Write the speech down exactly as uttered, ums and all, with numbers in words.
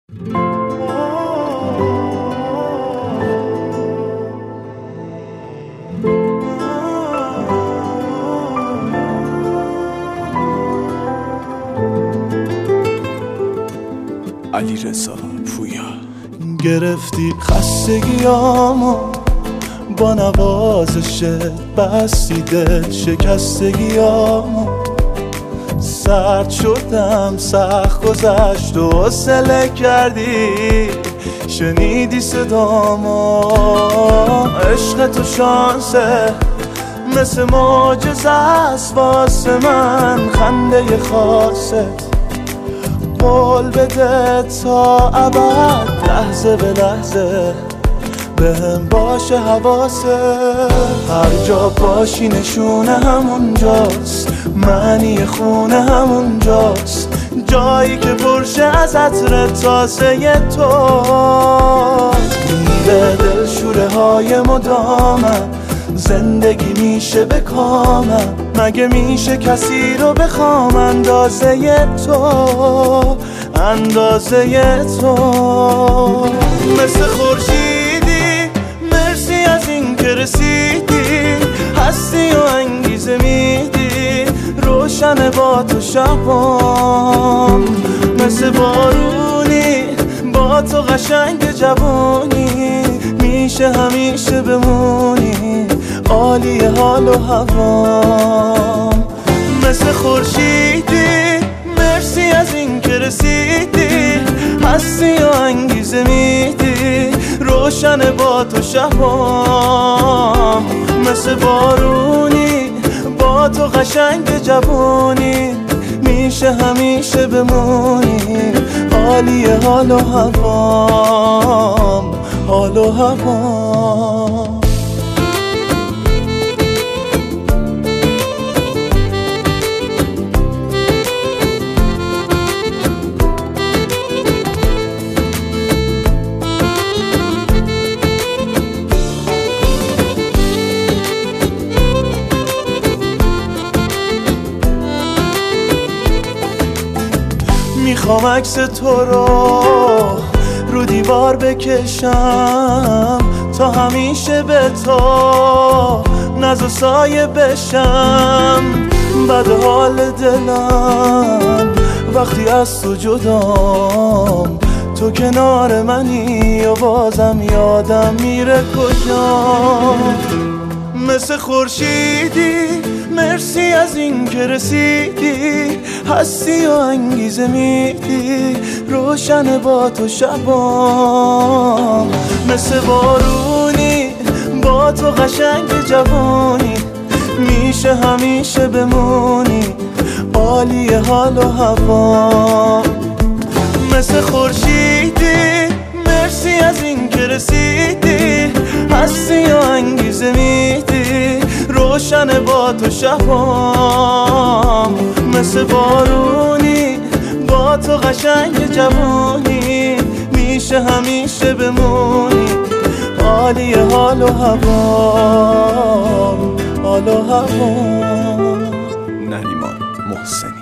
علیرضا پویا. گرفتی خستگیامو با نوازشت، بستی دل شکستگیامو، سرد شدم سخت گذشت و حوصله کردی، شنیدی صدامو. عشق تو شانسه مثل معجزه است واسه من، خنده خاصت قول بده تا ابد، لحظه به لحظه بهم باشه حواسه. هر جا باشی نشونه همونجاست، معنی خونه همونجاست، جایی که پرشه از عطر تازه تو. میره دل شوره های مدامم، زندگی میشه به کامم، مگه میشه کسی رو بخوام اندازه تو، اندازه تو. مثل خورشیدی مرسی از این که رسیدی، هستی و انگیزه میدی، روشن با تو شبام. مثل بارونی با تو قشنگ جوانی، میشه همیشه بمونی عالی حال و هوام. مثل خورشیدی مرسی از این که رسیدی، هستی و انگیزه میدی، روشن با تو شبام. مثل بارونی با تو قشنگ جوانی، میشه همیشه بمونی عالی حال و هوام، حال و هوام. میخوام عکس تو رو رو دیوار بکشم، تا همیشه به تو ناز و سایه بشم. بد حال دلم وقتی از تو جدام، تو کنار منی و بازم یادم میره کجام. مثل خورشیدی مرسی از این که رسیدی، هستی و انگیزه میدی، روشن با تو شبام. مثل بارونی با تو قشنگ جوانی، میشه همیشه بمونی عالی حال و هوام. مثل خورشیدی مرسی از این که رسیدی، هستی و انگیزه میدی، روشن با تو شبام. مثل بارونی با تو قشنگ جوانی، میشه همیشه بمونی عالی حال و هوام، حال و هوام. نریمان محسن.